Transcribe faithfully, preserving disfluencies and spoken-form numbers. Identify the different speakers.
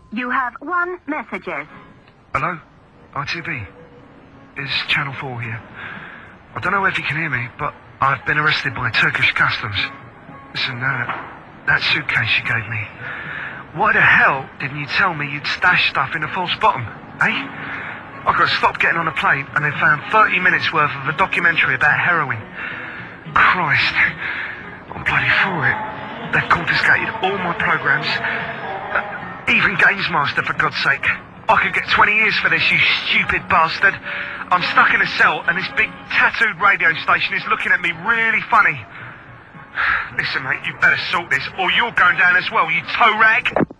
Speaker 1: You have one messages.
Speaker 2: Hello? I T V? It's Channel four here. I don't know if you can hear me, but I've been arrested by Turkish customs. Listen, uh, that suitcase you gave me. Why the hell didn't you tell me you'd stashed stuff in a false bottom, eh? I got stopped getting on a plane and they found thirty minutes worth of a documentary about heroin. Christ. I'm bloody for it. They've confiscated all my programs. Uh, even Games Master, for God's sake. I could get twenty years for this, you stupid bastard. I'm stuck in a cell and this big tattooed radio station is looking at me really funny. Listen, mate, you better sort this or you're going down as well, you toe rag.